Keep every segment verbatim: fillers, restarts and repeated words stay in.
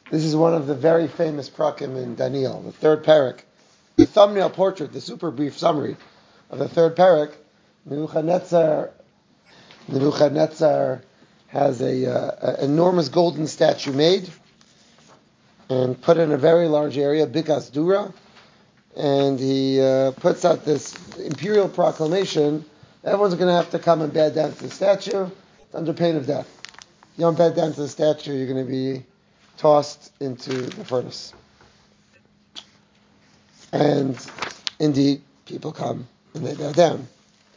This is one of the very famous prakim in Daniel, the third parak. The thumbnail portrait, the super brief summary of the third parak, Nebuchadnezzar, Nebuchadnezzar has a, uh, a enormous golden statue made and put in a very large area, Bikas Dura, and he uh, puts out this imperial proclamation. Everyone's going to have to come and bow down to the statue under pain of death. You don't bow down to the statue, you're going to be tossed into the furnace. And indeed, people come and they bow down.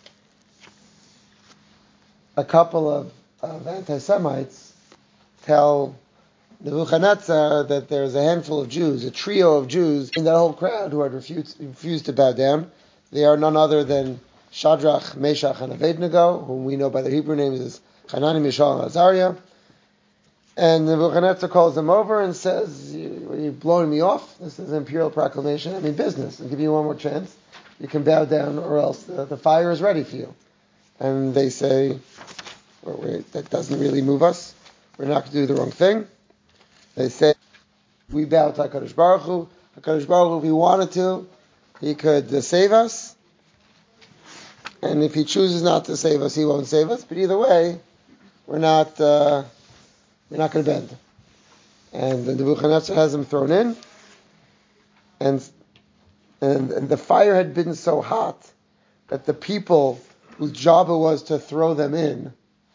A couple of, of anti-Semites tell Nebuchadnezzar that there's a handful of Jews, a trio of Jews in that whole crowd who had refused, refused to bow down. They are none other than Shadrach, Meshach, and Abednego, whom we know by their Hebrew names as Hanani, Mishael, and Azariah. And Nebuchadnezzar calls them over and says, you, are you blowing me off? This is an imperial proclamation. I mean business. I'll give you one more chance. You can bow down or else the, the fire is ready for you. And they say, well, wait, that doesn't really move us. We're not going to do the wrong thing. They say, we bow to HaKadosh Baruch Hu. HaKadosh Baruch Hu, if he wanted to, he could uh, save us. And if he chooses not to save us, he won't save us. But either way, we're not... Uh, We're not going to bend. And the Nebuchadnezzar has them thrown in, and, and and the fire had been so hot that the people whose job it was to throw them in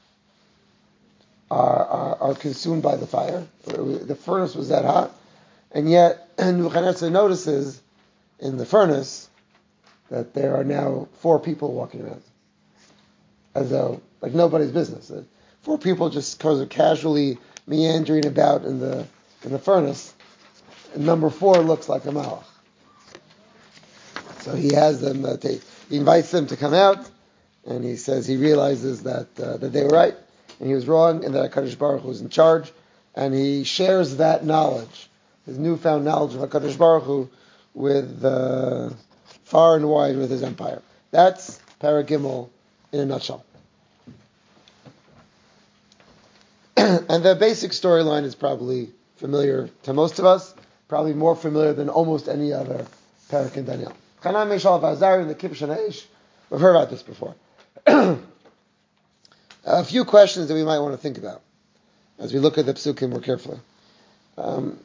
are, are, are consumed by the fire. The furnace was that hot, and yet Nebuchadnezzar notices in the furnace that there are now four people walking around, as though like nobody's business. Four people just kind of casually meandering about in the in the furnace. And number four looks like a malach. So he has them. Uh, take, he invites them to come out, and he says he realizes that uh, that they were right and he was wrong, and that HaKadosh Baruch Hu was in charge, and he shares that knowledge, his newfound knowledge of HaKadosh Baruch Hu, with uh, far and wide with his empire. That's Parag Gimel in a nutshell. And the basic storyline is probably familiar to most of us, probably more familiar than almost any other parak in Daniel. Hanan, Mishael, Azariah, and the Kibush and Aish. We've heard about this before. A few questions that we might want to think about as we look at the psukim more carefully. Um,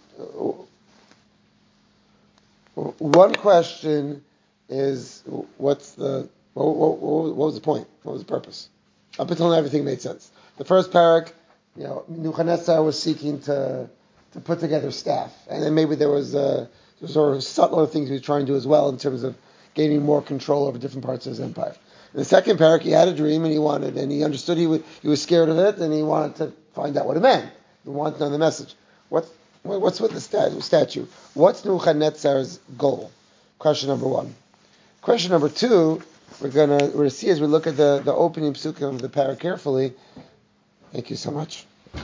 one question is, what's the what, what, what was the point? What was the purpose? Up until now, everything made sense. The first parak, you know, Nebuchadnezzar was seeking to to put together staff, and then maybe there was uh, sort of subtler things he was trying to do as well in terms of gaining more control over different parts of his empire. In the second parak, he had a dream, and he wanted, and he understood he would, he was scared of it, and he wanted to find out what it meant. He wanted to know the message. What what's with the statue? What's Nebuchadnezzar's goal? Question number one. Question number two, we're gonna we're gonna see as we look at the, the opening psukim of the parak carefully. Thank you so much.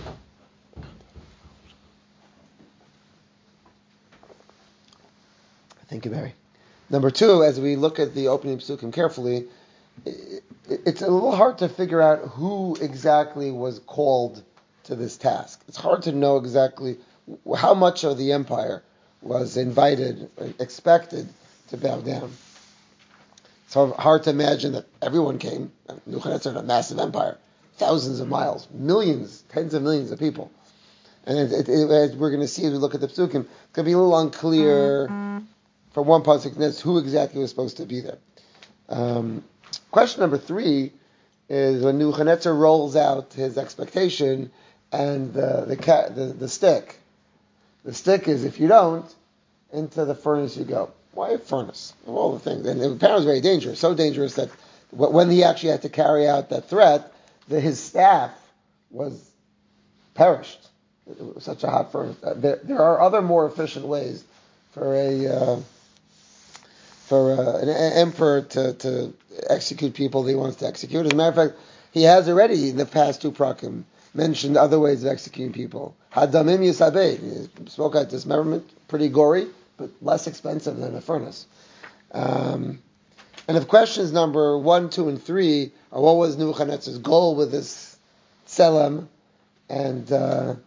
Thank you, Barry. Number two, as we look at the opening psukim carefully, it, it's a little hard to figure out who exactly was called to this task. It's hard to know exactly how much of the empire was invited, expected to bow down. It's hard to imagine that everyone came. Nebuchadnezzar had a massive empire. Thousands of miles, millions, tens of millions of people. And it, it, it, as we're going to see as we look at the psukim, it's going to be a little unclear mm-hmm. from one pasuk who exactly was supposed to be there. Um, question number three is when Nebuchadnezzar rolls out his expectation and the the, cat, the the stick. The stick is, if you don't, into the furnace you go. Why a furnace? Of all the things. And the apparently was very dangerous, so dangerous that when he actually had to carry out that threat, that his staff was perished. It was such a hot furnace. Uh, there, there are other more efficient ways for a uh, for uh, an emperor to, to execute people that he wants to execute. As a matter of fact, he has already in the past two prakim mentioned other ways of executing people. Hadamim Yisabed. He spoke at dismemberment, pretty gory, but less expensive than a furnace. Um, And if questions number one, two, and three are what was Nebuchadnezzar's goal with this tselem, and uh,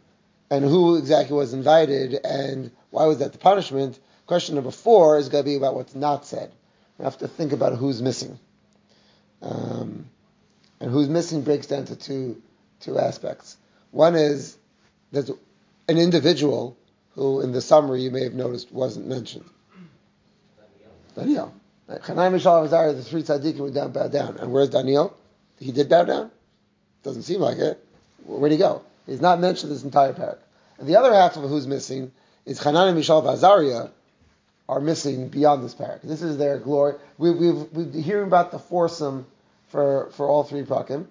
and who exactly was invited, and why was that the punishment. Question number four is going to be about what's not said. We have to think about who's missing. Um, and who's missing breaks down to two two aspects. One is there's an individual who, in the summary, you may have noticed wasn't mentioned. Daniel. Chanai, Mishael, Azariah, the three tzaddikim would down, bow down. And where's Daniel? He did bow down? Doesn't seem like it. Where'd he go? He's not mentioned this entire parak. And the other half of who's missing is Hanan, Mishael, Azariah are missing beyond this parak. This is their glory. We, we've we've been hearing about the foursome for for all three prakim.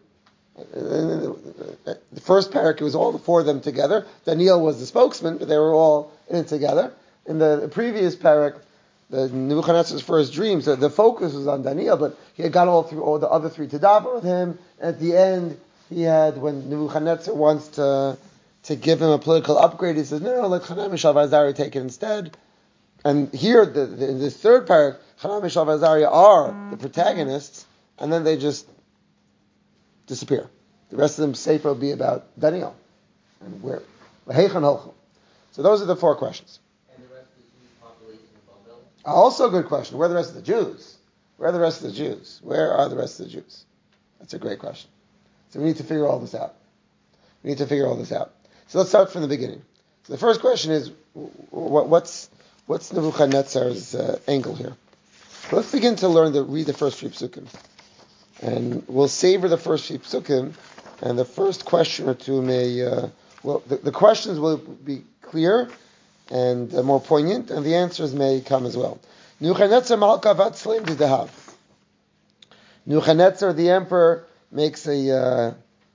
The first parak, it was all the four of them together. Daniel was the spokesman, but they were all in it together. In the, the previous parak, the Nebuchadnezzar's first dream, so the focus was on Daniel, but he had got all through all the other three to daven with him. At the end, he had, when Nebuchadnezzar wants to to give him a political upgrade, he says, no, no, let Hanan, Mishael, Azariah take it instead. And here, the, the, in this third parak, Hanan, Mishael, Azariah are the protagonists, and then they just disappear. The rest of them sefer will be about Daniel. And where? So those are the four questions. And the rest of the Jewish population of Babel? Also a good question. Where are the rest of the Jews? Where are the rest of the Jews? Where are the rest of the Jews? That's a great question. So we need to figure all this out. We need to figure all this out. So let's start from the beginning. So the first question is, what, what's what's Nebuchadnezzar's uh, angle here? So let's begin to learn to read the first few psukim. And we'll savor the first few psukim, and the first question or two may, uh, well, the, the questions will be clear and uh, more poignant, and the answers may come as well. Nebuchadnezzar Malka Vatzlim Didahav. Nebuchadnezzar, the emperor, makes a uh,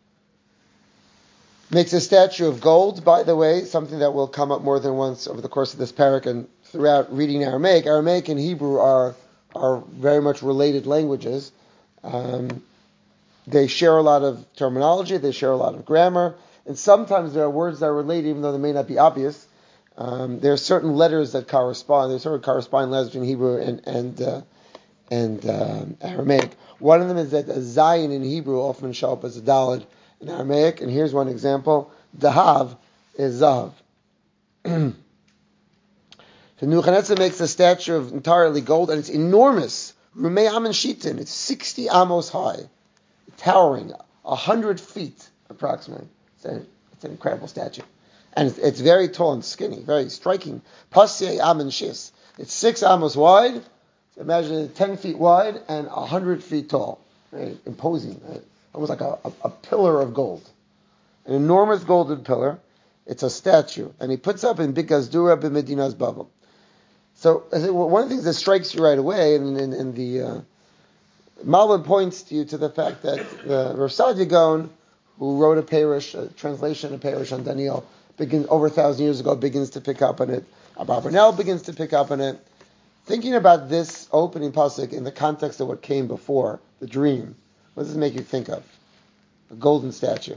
makes a statue of gold. By the way, something that will come up more than once over the course of this parak and throughout reading Aramaic. Aramaic and Hebrew are are very much related languages. Um, they share a lot of terminology, they share a lot of grammar, and sometimes there are words that are related even though they may not be obvious. Um, there are certain letters that correspond. There's sort of corresponding letters between Hebrew and and uh, and um, Aramaic. One of them is that a zayin in Hebrew often show up as a daled in Aramaic, and here's one example. Dahav is zahav. So Nebuchadnezzar makes a statue of entirely gold, and it's enormous. Rumei Amen Shitin, it's sixty amos high, towering, a hundred feet approximately. It's, a, it's an incredible statue. And it's, it's very tall and skinny, very striking. Pasei Amen Shis, it's six amos wide, so imagine it ten feet wide and a hundred feet tall. Very imposing, right? Almost like a, a, a pillar of gold. An enormous golden pillar. It's a statue. And he puts up in Bikazdura b'Medina's Babel. So I think one of the things that strikes you right away, in, in, in the uh, Malbim points to you to the fact that the Rav Saadia Gaon, who wrote a parish, a translation of parish on Daniel, begin, over a thousand years ago, begins to pick up on it. Abba Bernal begins to pick up on it. Thinking about this opening pasuk in the context of what came before, the dream, what does it make you think of? A golden statue.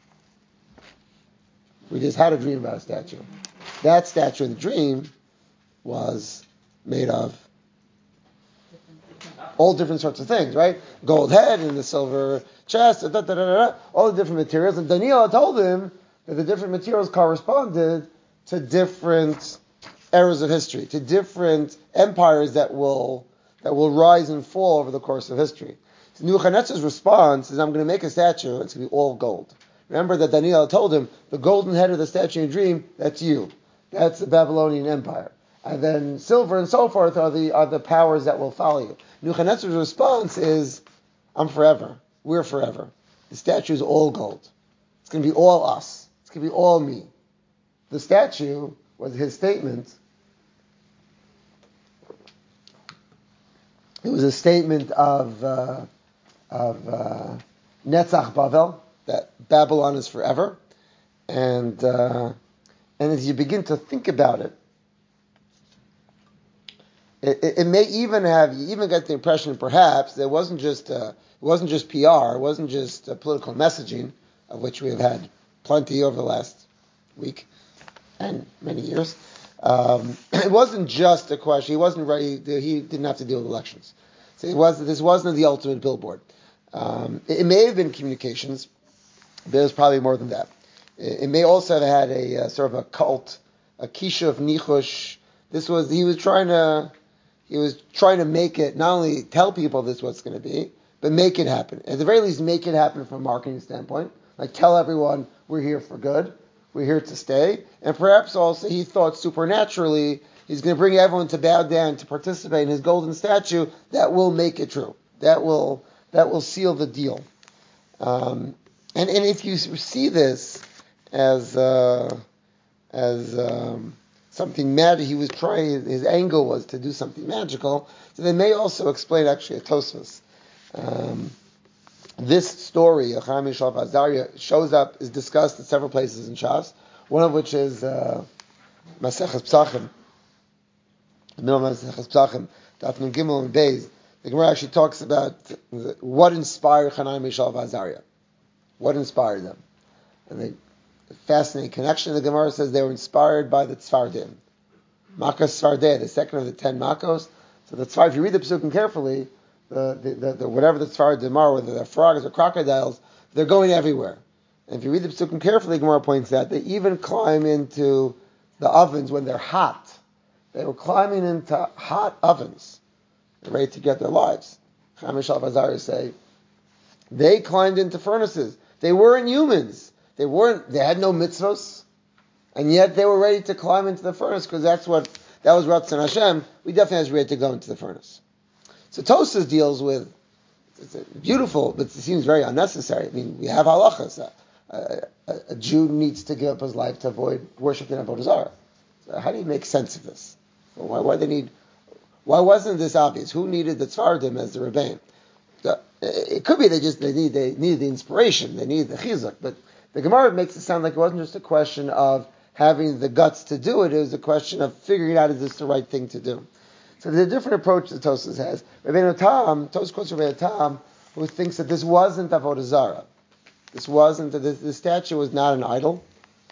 We just had a dream about a statue. That statue in the dream was made of all different sorts of things, right? Gold head and the silver chest, da, da, da, da, da, all the different materials. And Daniel told him that the different materials corresponded to different eras of history, to different empires that will that will rise and fall over the course of history. So Nebuchadnezzar's response is, I'm going to make a statue, it's going to be all gold. Remember that Daniel told him, the golden head of the statue in the dream, that's you. That's the Babylonian Empire. And then silver and so forth are the are the powers that will follow you. Nebuchadnezzar's response is, I'm forever. We're forever. The statue is all gold. It's going to be all us. It's going to be all me. The statue was his statement. It was a statement of uh, of uh, Netzach Bavel, that Babylon is forever. And uh, and as you begin to think about it, It, it, it may even have, you even get the impression perhaps that it wasn't just uh, it wasn't just P R, it wasn't just uh, political messaging, of which we have had plenty over the last week and many years. Um, it wasn't just a question. He wasn't ready. He didn't have to deal with elections. So it was. This wasn't the ultimate billboard. Um, it, it may have been communications, but it was probably more than that. It, it may also have had a uh, sort of a cult, a kishuv nichush. This was he was trying to he was trying to make it not only tell people this is what's going to be, but make it happen. At the very least, make it happen from a marketing standpoint. Like tell everyone we're here for good, we're here to stay, and perhaps also he thought supernaturally he's going to bring everyone to bow down to participate in his golden statue. That will make it true. That will that will seal the deal. Um, and and if you see this as uh, as um, something magic, he was trying. His angle was to do something magical. So they may also explain actually a Tosfos. Um, this story of Chaim Yisrael Azariah shows up is discussed in several places in Shas. One of which is uh, Maseches Psachim. The middle of Maseches Psachim, Daf Nun Gimel and Beis. The Gemara actually talks about what inspired Chaim Yisrael Azariah. What inspired them? And the fascinating connection. The Gemara says they were inspired by the Tzfardim. Makkos Tzfardeh, the second of the ten Makkos. So the Tzfar, if you read the Pesukim carefully, the, the, the, the whatever the Tzfardim are, whether they're frogs or crocodiles, they're going everywhere. And if you read the Pesukim carefully, the Gemara points out they even climb into the ovens when they're hot. They were climbing into hot ovens, ready to get their lives. Chaim Yisrael Azariah say they climbed into furnaces. They weren't humans. They weren't. They had no mitzvos, and yet they were ready to climb into the furnace because that's what that was Ratzon Hashem. We definitely was ready to go into the furnace. So Tosas deals with it's beautiful, but it seems very unnecessary. I mean, we have halachas. A, a, a Jew needs to give up his life to avoid worshiping Avodah Zarah. So how do you make sense of this? Why, why they need? Why wasn't this obvious? Who needed the Tzfardim as the Rebbeim? So, it could be they just they need they needed the inspiration, they needed the chizuk, but the Gemara makes it sound like it wasn't just a question of having the guts to do it; it was a question of figuring out is this the right thing to do. So there's a different approach that Tosas has. Rabbeinu Tam, Tosas quotes Rabbeinu Tam, who thinks that this wasn't Avodah Zarah. This wasn't this, the statue was not an idol.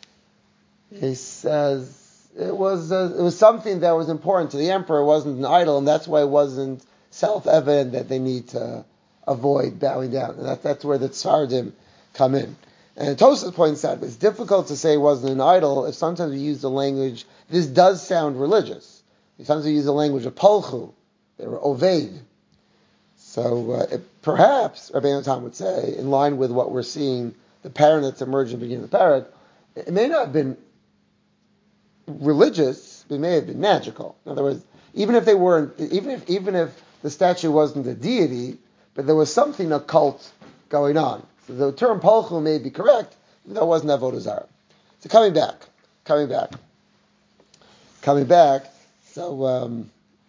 He says it was uh, it was something that was important to the emperor. It wasn't an idol, and that's why it wasn't self-evident that they need to avoid bowing down. And that, that's where the Tzfardim come in. And Tosas points out it's difficult to say it wasn't an idol if sometimes we use the language, this does sound religious. Sometimes we use the language of Polchu. They were Oved. So uh, it, perhaps, Rabbeinu Tam would say, in line with what we're seeing, the pattern that's emerged in the beginning of the parak, it may not have been religious, but it may have been magical. In other words, even if they weren't, even if even if the statue wasn't a deity, but there was something occult going on. So the term Polchu may be correct, even though it wasn't Avodah Zarah. So coming back, coming back, coming back. So, um,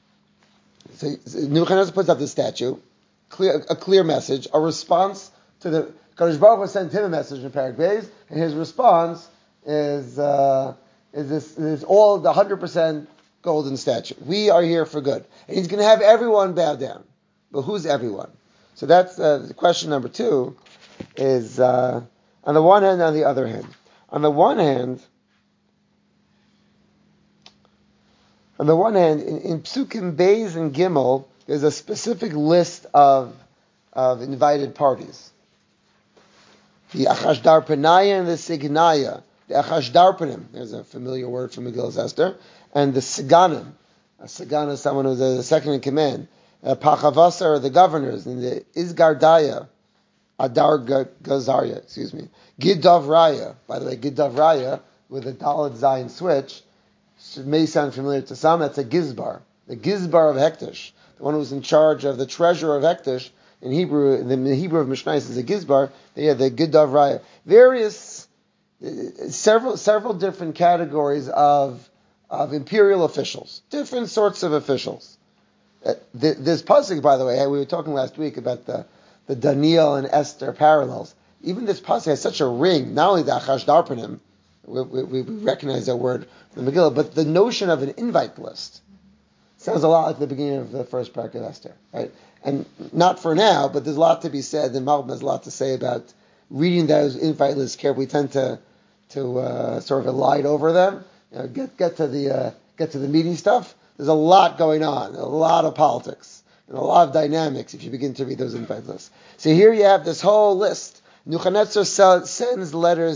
so, so Nebuchadnezzar puts up the statue, clear, a clear message, a response to the Kadosh Baruch Hu sent him a message in Parak Beis, and his response is uh, is this is all the hundred percent golden statue. We are here for good, and he's going to have everyone bow down. But who's everyone? So that's uh, question number two. Is uh, on the one hand, and on the other hand. On the one hand, on the one hand, in, in Psukim Beis and Gimel, there's a specific list of of invited parties. The Achashdarpanaya and the Signaya. The Achashdarpanim, there's a familiar word from Megillah Esther, and the Siganim. A Sigana is someone who's the second in command. Uh, Pachavasa are the governors, and the Izgardaya, Adar Gazaria, excuse me. Gidav Raya, by the way, Gidav Raya, with a Dalet Zayin switch, may sound familiar to some, that's a Gizbar. The Gizbar of Hektish, the one who's in charge of the treasure of Hektish, in Hebrew, the Hebrew of Mishnais is a Gizbar, yeah, the Gidav Raya. Various, several several different categories of, of imperial officials, different sorts of officials. Uh, this pasuk, by the way, we were talking last week about the, the Daniel and Esther parallels. Even this pasuk has such a ring, not only the Achashdarpanim, we, we, we recognize that word from the Megillah, but the notion of an invite list sounds a lot like the beginning of the first parak of Esther, right? And not for now, but there's a lot to be said, and Malbim has a lot to say about reading those invite lists carefully. We tend to to uh, sort of elide over them, you know, get get to the uh, get to the meaty stuff. There's a lot going on, a lot of politics, and a lot of dynamics if you begin to read those invite lists. So here you have this whole list. Nebuchadnezzar sends letters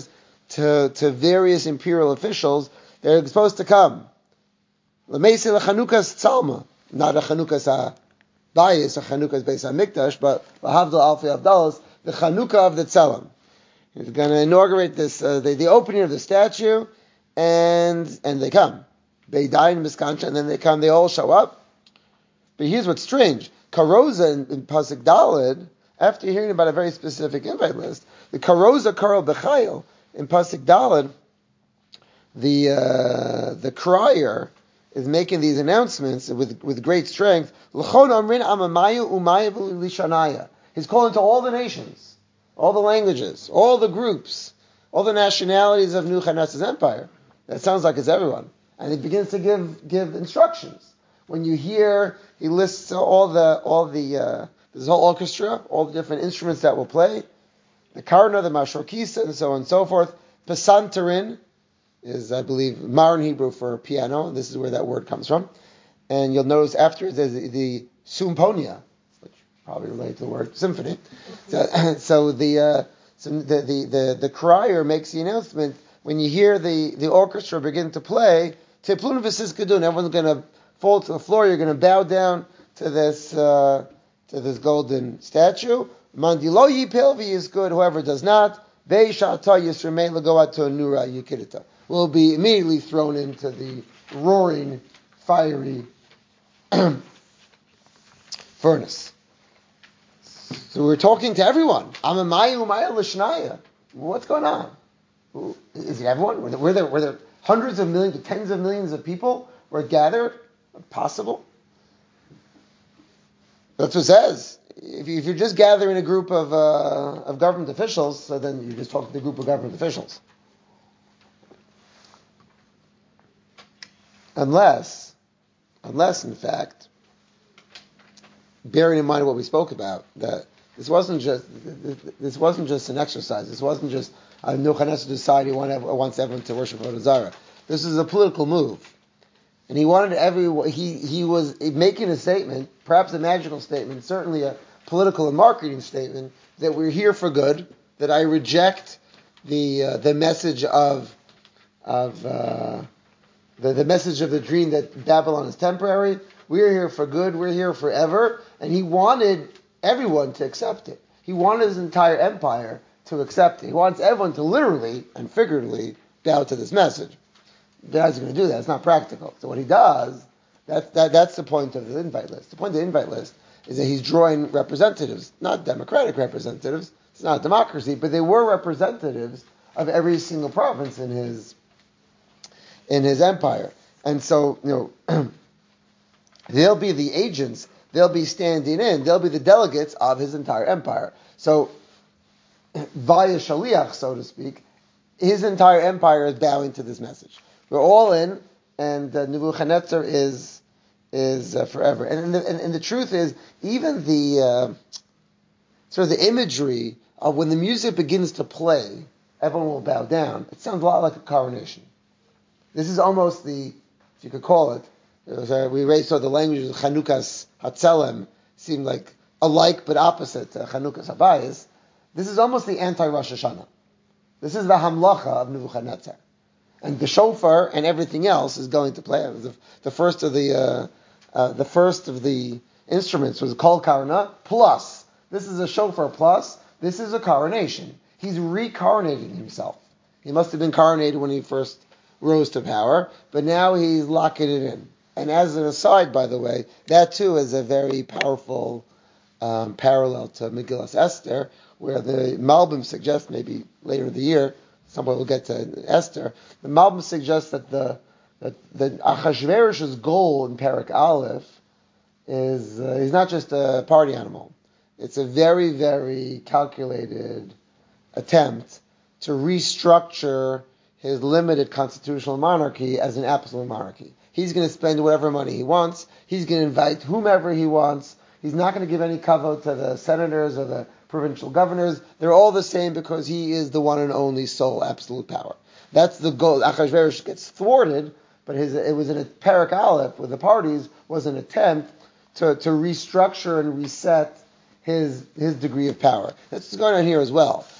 to, to various imperial officials. They're supposed to come. L'meisi l'chanukas tzalma, not a chanukas ha'bayis, a chanukas beis ha'mikdash, but l'havdal alfi avdalos, the chanukah of the tzelem. He's going to inaugurate this, uh, the, the opening of the statue, and and they come. They die in Miskancha, and then they come, they all show up. But here's what's strange. Karoza in, in Pasuk Daled, after hearing about a very specific invite list, the Karoza Karol Bechayil in Pasuk Daled, the uh, the crier is making these announcements with with great strength. L'chon amrin amamayu umayu lishanaya. He's calling to all the nations, all the languages, all the groups, all the nationalities of Nebuchadnezzar's empire. That sounds like it's everyone. And he begins to give give instructions. When you hear, he lists all the all the uh, this whole orchestra, all the different instruments that will play, the karna, the mashorkisa, and so on and so forth. Pesanterin is, I believe, Maran Hebrew for piano. This is where that word comes from. And you'll notice after there's the, the symponia, which probably related to the word symphony. So, so the uh, so the, the the the crier makes the announcement. When you hear the, the orchestra begin to play, Teplun v'siskadun, everyone's going to fall to the floor. You're going to bow down to this uh, to this golden statue. Mandilo yipil v'yizkud, whoever does not, ve'ishata yisremei lagoat to nura yikidita, will be immediately thrown into the roaring, fiery furnace. So we're talking to everyone. Amamayu umaya l'shnaya. What's going on? Is it everyone? Were there, were there, were there hundreds of millions, tens of millions of people were gathered? Possible? That's what it says. If, you, if you're just gathering a group of uh, of government officials, so then you just talk to the group of government officials. Unless, unless in fact, bearing in mind what we spoke about, that this wasn't just this wasn't just an exercise. This wasn't just uh, Nebuchadnezzar decided he wants everyone to worship Avodah Zarah. This is a political move, and he wanted every he he was making a statement, perhaps a magical statement, certainly a political and marketing statement that we're here for good. That I reject the uh, the message of of uh, the the message of the dream that Babylon is temporary. We're here for good. We're here forever, and he wanted everyone to accept it. He wanted his entire empire to accept it. He wants everyone to literally and figuratively bow to this message. How's he going to do that? It's not practical. So what he does, that, that, that's the point of the invite list. The point of the invite list is that he's drawing representatives, not democratic representatives. It's not a democracy, but they were representatives of every single province in his in his empire. And so, you know, they'll be the agents. They'll be standing in. They'll be the delegates of his entire empire. So, via shaliach, so to speak, his entire empire is bowing to this message. We're all in, and uh, Nebuchadnezzar is is uh, forever. And, and, the, and, and the truth is, even the uh, sort of the imagery of when the music begins to play, everyone will bow down. It sounds a lot like a coronation. This is almost the, if you could call it, it was, uh, we raised so the languages of Chanukas Hatzelem seem like alike but opposite to Chanukas Habayis. This is almost the anti-Rosh Hashanah. This is the Hamlacha of Nebuchadnezzar. And the shofar and everything else is going to play. It was the, the first of the uh, uh, the first of the instruments was Kol Karna plus. This is a shofar plus. This is a coronation. He's recoronating himself. He must have been coronated when he first rose to power, but now he's locking it in. And as an aside, by the way, that too is a very powerful um, parallel to Megillas Esther, where the Malbim suggests, maybe later in the year, somewhere we'll get to Esther, the Malbim suggests that the that, that Achashverosh's goal in Perek Aleph is uh, he's not just a party animal. It's a very, very calculated attempt to restructure his limited constitutional monarchy as an absolute monarchy. He's going to spend whatever money he wants. He's going to invite whomever he wants. He's not going to give any kavod to the senators or the provincial governors. They're all the same because he is the one and only sole absolute power. That's the goal. Achashverosh gets thwarted, but his, it was in a Perek Aleph with the parties was an attempt to, to restructure and reset his his degree of power. That's what's going on here as well.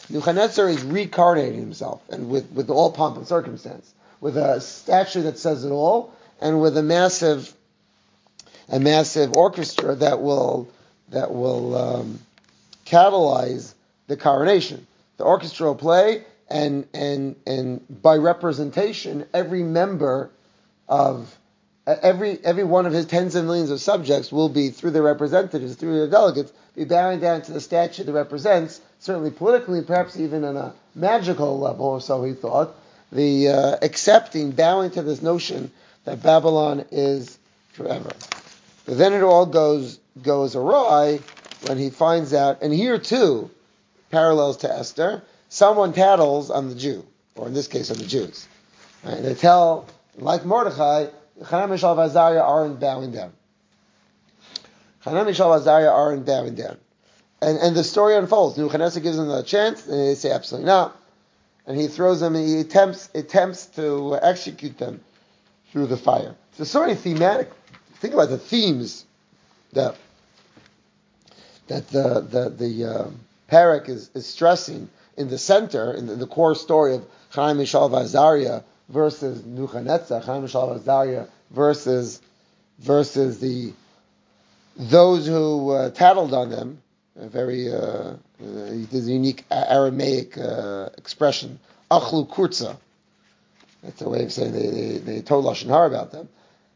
Nebuchadnezzar is reincarnating himself, and with, with all pomp and circumstance, with a statue that says it all, and with a massive, a massive orchestra that will that will um, catalyze the coronation. The orchestra will play, and and and by representation, every member of every every one of his tens of millions of subjects will be, through their representatives, through their delegates, be bowing down to the statue that represents, certainly politically, perhaps even on a magical level, or so he thought, the uh, accepting, bowing to this notion that Babylon is forever. But then it all goes goes awry when he finds out, and here too, parallels to Esther, someone tattles on the Jew, or in this case on the Jews. Right? They tell, like Mordechai, Hanan, Mishael, and Azariah aren't bowing down. Hanan, Mishael, and Azariah aren't bowing down. And and the story unfolds. Nebuchadnezzar gives them a chance, and they say absolutely not. And he throws them, and he attempts attempts to execute them through the fire. So sort of thematic. Think about the themes that that the the the uh, parak is, is stressing in the center, in the, in the core story of Chaim, Mishael, and Azariah versus Nebuchadnezzar, Chaim, Mishael, and Azariah versus versus the those who uh, tattled on them. A very uh, uh, there's a unique Aramaic uh, expression, achlu kurza. That's a way of saying they they, they told lashon hara about them.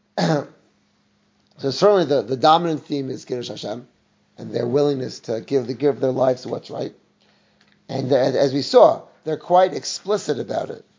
So certainly the, the dominant theme is Kiddush Hashem and their willingness to give the give their lives to what's right. And uh, as we saw, they're quite explicit about it.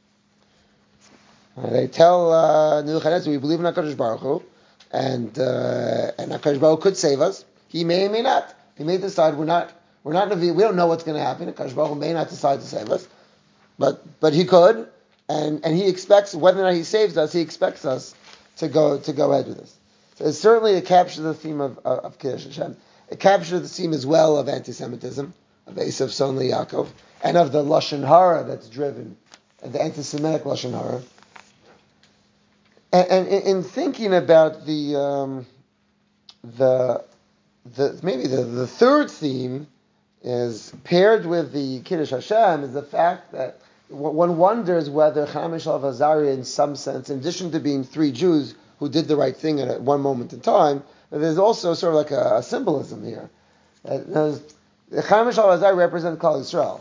Uh, they tell uh, Nebuchadnezzar, we believe in HaKadosh Baruch Hu, and uh, and HaKadosh Baruch Hu could save us. He may or may not. He may decide we're not we're not we don't know what's going to happen. HaKadosh Baruch Hu may not decide to save us, but but he could, and and he expects, whether or not he saves us, he expects us to go to go ahead with this. So it's certainly it captures the theme of of, of Kiddush Hashem. It captures the theme as well of anti-Semitism, of Esav son Yaakov, and of the lashon hara that's driven, the anti-Semitic lashon hara. And, and in thinking about the um, the the maybe the, the third theme is paired with the Kiddush Hashem is the fact that one wonders whether Chaim, Mishael, and Azariah, in some sense, in addition to being three Jews who did the right thing at one moment in time, there's also sort of like a, a symbolism here. Chaim, Mishael, and Azariah represent Klal Yisrael.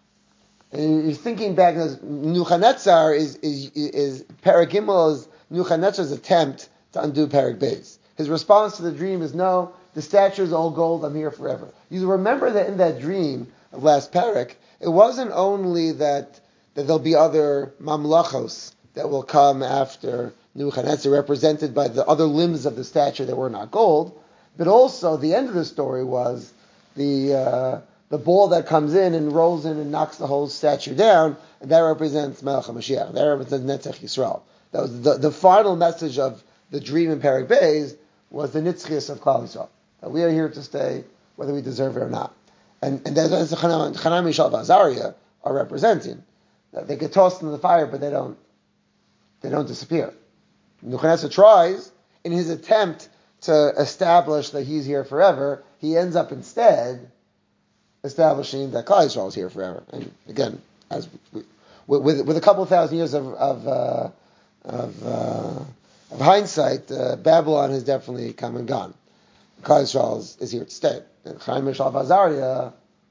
And you're thinking back, Nebuchadnezzar is is is Perek Gimel is Nebuchadnezzar's attempt to undo Perek Beis. His response to the dream is, no, the statue is all gold, I'm here forever. You remember that in that dream of last Perek, it wasn't only that, that there'll be other mamlachos that will come after Nebuchadnezzar, represented by the other limbs of the statue that were not gold, but also the end of the story was the uh, the ball that comes in and rolls in and knocks the whole statue down, and that represents Melech HaMashiach, that represents Netzach Yisrael. That was the, the final message of the dream in Perek Beis was the Nitzchias of Klal Yisrael. That we are here to stay, whether we deserve it or not. And and that's what Hanan, Mishael, and Azariah are representing. That they get tossed into the fire, but they don't they don't disappear. Nebuchadnezzar tries, in his attempt to establish that he's here forever, he ends up instead establishing that Klal Yisrael is here forever. And again, as we, with with a couple of thousand years of of uh, of, uh, of hindsight, uh, Babylon has definitely come and gone. Klal Yisrael is, is here to stay. And Chaim, Mishael, and Azariah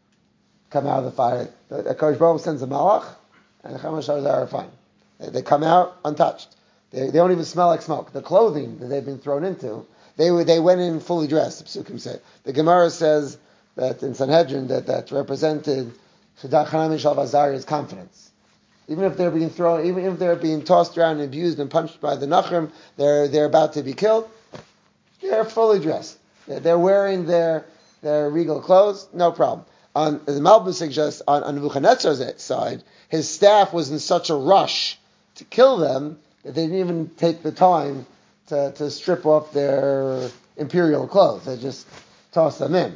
come out of the fire. The Kodesh Baruch Hu sends a malach, and Chaim, Mishael, and Azariah are fine. They, they come out untouched. They, they don't even smell like smoke. The clothing that they've been thrown into, they they went in fully dressed. Psukim say. The Gemara says that in Sanhedrin that, that represented Chaim, Mishael, and Azariah's confidence. Even if they're being thrown, even if they're being tossed around and abused and punched by the Nachrim, they're they're about to be killed. They're fully dressed. They're wearing their their regal clothes, no problem. On the Malbim suggests on, on Nebuchadnezzar's side, his staff was in such a rush to kill them that they didn't even take the time to, to strip off their imperial clothes. They just tossed them in.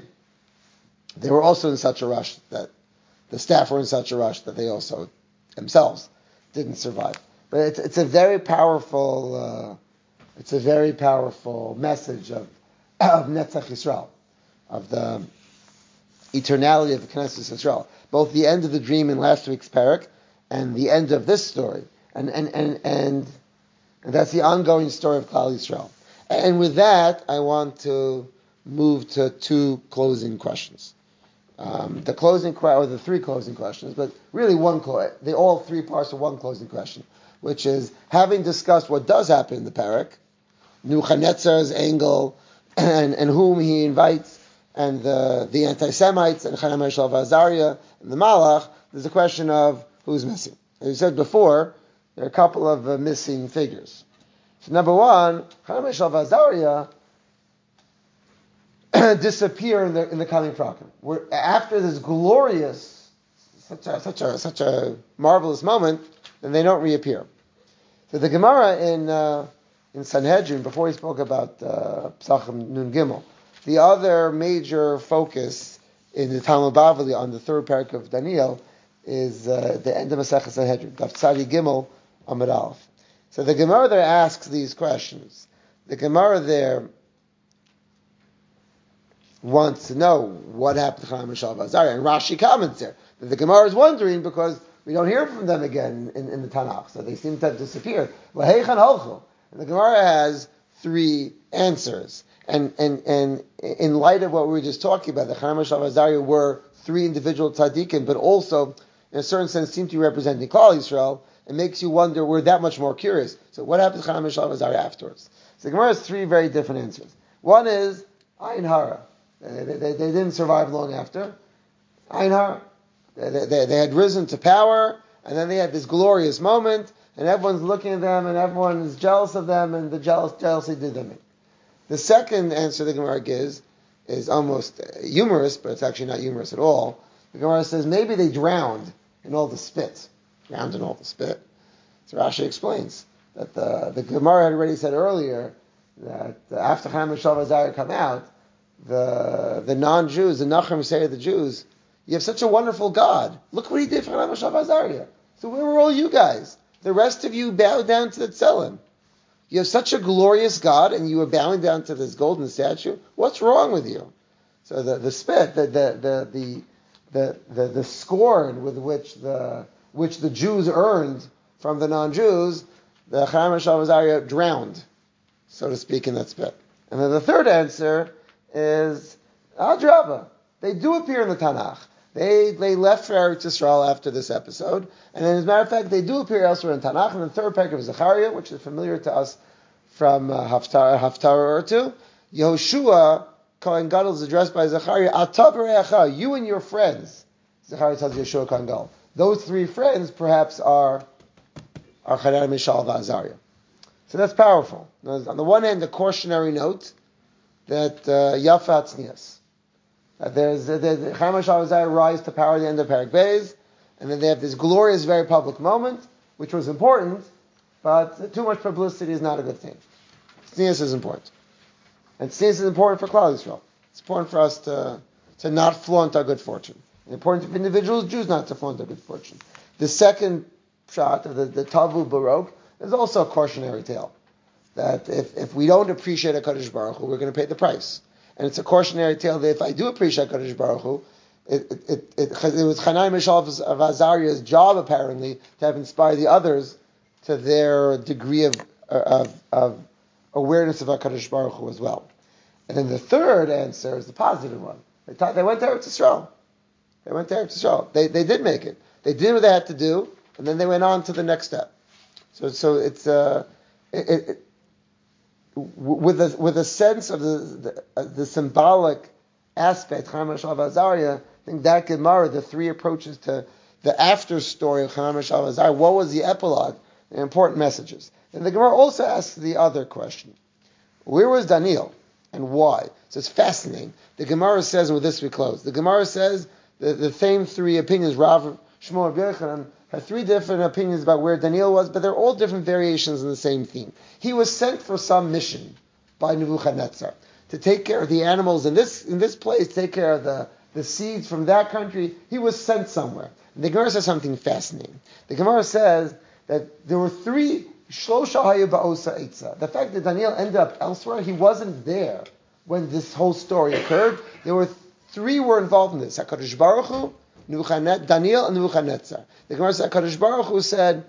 They were also in such a rush that the staff were in such a rush that they also themselves didn't survive. But it's, it's a very powerful, uh, it's a very powerful message of, of Netzach Yisrael, of the eternality of the Knesset Yisrael, both the end of the dream in last week's parak and the end of this story, and and and and, and that's the ongoing story of Klal Yisrael. And with that, I want to move to two closing questions. Um, the closing question, or the three closing questions, but really one, clo- they all three parts of one closing question, which is, having discussed what does happen in the parak, Nebuchadnezzar's angle, and, and whom he invites, and the, the anti-Semites, and Chanan Meshal Azariah, and the Malach, there's a question of who's missing. As you said before, there are a couple of uh, missing figures. So number one, Chanan Meshal Azariah disappear in the in the coming prakim. We're, after this glorious, such a such a such a marvelous moment, then they don't reappear. So the Gemara in uh, in Sanhedrin, before he spoke about uh, Psachim Nun Gimel, the other major focus in the Talmud Bavli on the third parak of Daniel is uh, the end of Masechah Sanhedrin, Daf Tzadi Gimel Amud Aleph. So the Gemara there asks these questions. The Gemara there wants to know what happened to Chanan Meshal Azariah, and Rashi comments there that the Gemara is wondering because we don't hear from them again in, in the Tanakh, so they seem to have disappeared. And the Gemara has three answers, and and and in light of what we were just talking about, the Chanan Meshal Azariah were three individual tzaddikim, but also in a certain sense seem to be representing Klal Yisrael. It makes you wonder. We're that much more curious. So what happens to Chanan Meshal Azariah afterwards? So the Gemara has three very different answers. One is Ayin Hara. They, they, they didn't survive long after. Ayin Hara. They, they, they had risen to power, and then they had this glorious moment, and everyone's looking at them, and everyone is jealous of them, and the jealous, jealousy did them in. The second answer the Gemara gives is almost humorous, but it's actually not humorous at all. The Gemara says maybe they drowned in all the spit. Drowned in all the spit. So Rashi explains that the, the Gemara had already said earlier that after Chanan Meshal Azariah come out, the the non-Jews, the Nachum say to the Jews, you have such a wonderful God. Look what he did for Chanan Meshal Azariah. So where were all you guys? The rest of you bowed down to the Tzelem. You have such a glorious God, and you were bowing down to this golden statue. What's wrong with you? So the, the spit, the the the the the, the, the scorn with which the which the Jews earned from the non-Jews, the Chanan Meshal Azariah drowned, so to speak, in that spit. And then the third answer is Adrabah. They do appear in the Tanakh. They they left for Eretz Yisrael after this episode, and as a matter of fact, they do appear elsewhere in Tanakh. In the third parak of Zechariah, which is familiar to us from uh, Haftarah, Haftarah or two, Yehoshua Kohen Gadol is addressed by Zechariah, Ata b'reacha, you and your friends. Zechariah tells Yehoshua Kohen Gadol. Those three friends perhaps are are Chanan Meshal Azariah. So that's powerful. On the one hand, the cautionary note that uh, Yafa Tznias. Uh, there's the, the, the Chanan Meshal Azariah rise to power at the end of Parak Beis, and then they have this glorious, very public moment, which was important, but too much publicity is not a good thing. Tznius is important. And Tznius is important for Klal Yisrael. It's important for us to, to not flaunt our good fortune. It's important for individuals, Jews, not to flaunt their good fortune. The second shot of the, the Tavu Baroque is also a cautionary tale. That if, if we don't appreciate HaKadosh Baruch Hu, we're going to pay the price. And it's a cautionary tale that if I do appreciate HaKadosh Baruch Hu, it, it, it, it, it was Chanan Meshal of Azariah's job, apparently, to have inspired the others to their degree of, of, of awareness of HaKadosh Baruch Hu as well. And then the third answer is the positive one. They, taught, they went to Eretz Yisrael. They went to Eretz Yisrael. They, they did make it. They did what they had to do, and then they went on to the next step. So so it's uh, it, it, with a with a sense of the the, uh, the symbolic aspect, Chanan Meshal Azariah, I think that Gemara, the three approaches to the after story of Chanan Meshal Azariah, what was the epilogue, the important messages. And the Gemara also asks the other question: where was Daniel and why? So it's fascinating. The Gemara says, and with this we close. The Gemara says the, the same three opinions. Rav Shmuel Yochanan had three different opinions about where Daniel was, but they're all different variations in the same theme. He was sent for some mission by Nebuchadnezzar to take care of the animals in this in this place, take care of the, the seeds from that country. He was sent somewhere. And the Gemara says something fascinating. The Gemara says that there were three Shlosha Haya Ba'osa Eitza. The fact that Daniel ended up elsewhere, he wasn't there when this whole story occurred. There were Three were involved in this. HaKadosh Baruch Hu, Nebuchadnezzar, Daniel, and Nebuchadnezzar. The Gemara said HaKadosh Baruch Hu said,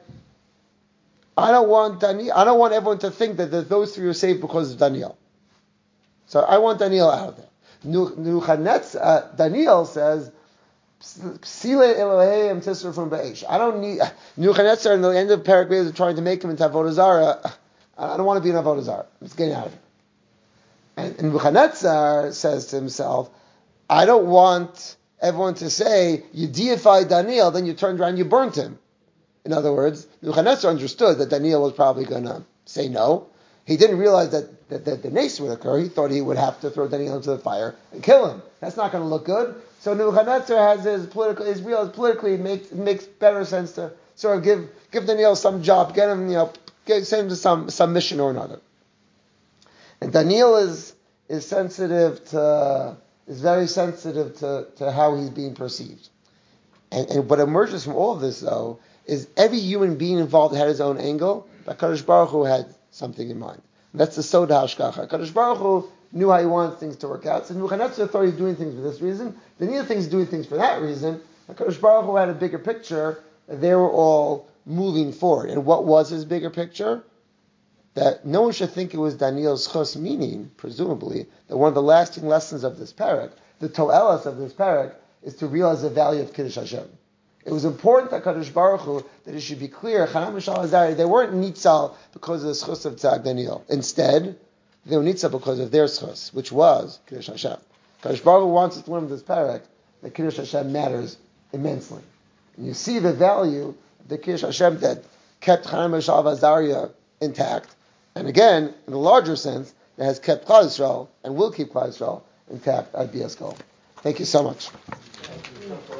I don't want Daniel, I don't want everyone to think that, that those three are saved because of Daniel. So I want Daniel out of there. Nebuchadnezzar, uh, Daniel says, Psile Elohim Tisra from Be'esh. I don't need Nebuchadnezzar in the end of Parak is trying to make him into Avodah Zarah. I don't want to be an Avodah Zarah. I'm just getting out of here. And, and Nebuchadnezzar says to himself, I don't want everyone to say you deified Daniel, then you turned around and you burnt him. In other words, Nebuchadnezzar understood that Daniel was probably going to say no. He didn't realize that, that, that the nace would occur. He thought he would have to throw Daniel into the fire and kill him. That's not going to look good. So Nebuchadnezzar has his political, his real politically it makes it makes better sense to sort of give give Daniel some job, get him, you know, get send him to some some mission or another. And Daniel is is sensitive to is very sensitive to, to how he's being perceived. And, and what emerges from all of this though is every human being involved had his own angle, but Kadosh Baruch Hu had something in mind. And that's the Soda Hashgacha. Kadosh Baruch Hu knew how he wanted things to work out. So Nebuchadnezzar thought he was doing things for this reason. Daniel thinks he's doing things for that reason. And Kadosh Baruch Hu had a bigger picture. They were all moving forward. And what was his bigger picture? That no one should think it was Daniel's chus, meaning, presumably, that one of the lasting lessons of this parak, the to'elas of this parak, is to realize the value of Kiddush Hashem. It was important that Kadosh Baruch Hu, that it should be clear, Chanam Mishal Azari, they weren't nitzal because of the schus of Tzag Daniel. Instead, they were nitzal because of their schus, which was Kiddush Hashem. Kadosh Baruch Hu wants us to learn from this parak that Kiddush Hashem matters immensely. And you see the value of the Kiddush Hashem that kept Chanam Mishal Azariah intact, and again, in the larger sense, that has kept Klal Yisrael and will keep Klal Yisrael intact at B S Kol. Thank you so much.